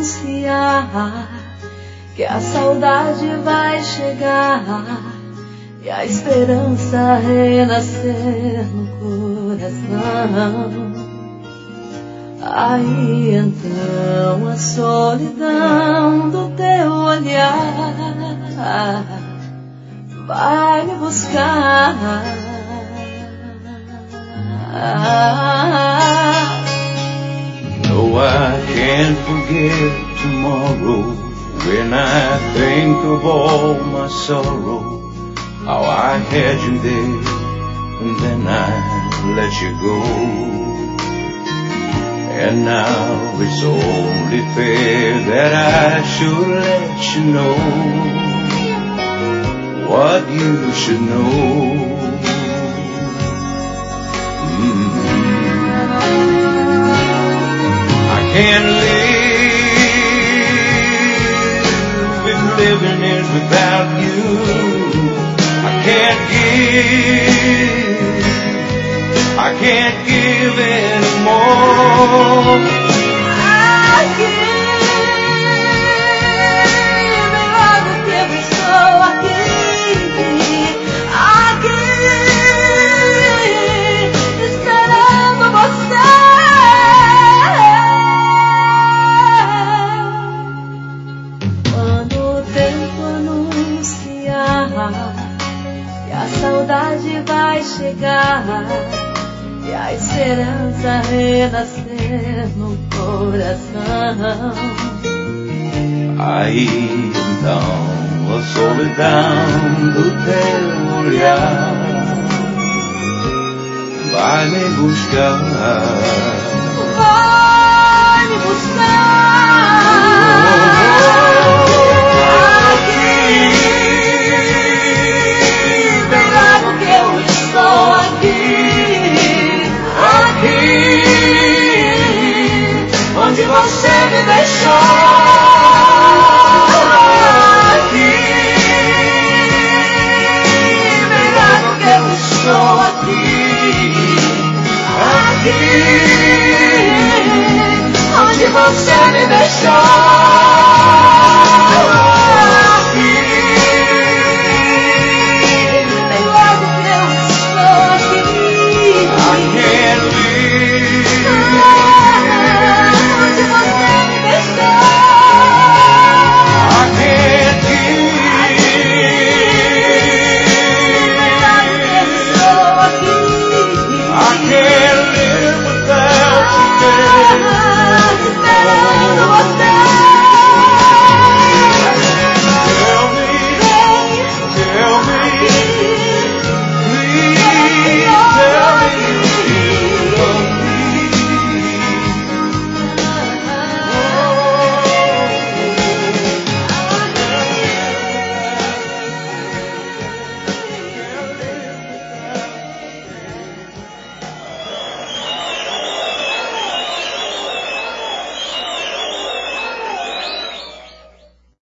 anunciar que a saudade vai chegar e a esperança renascer no coração. Aí então a solidão do teu olhar vai me buscar. No, I can't forget tomorrow when I think of all my sorrow, how I had you there and then I let you go. And now it's only fair that I should let you know what you should know. I can't live if living is without you. I can't give anymore. I give all the giving, so I give, esperando você. Quando o tempo anunciar que a saudade vai chegar e a esperança renascer no coração, aí então a solidão do teu olhar vai me buscar. vai me buscar.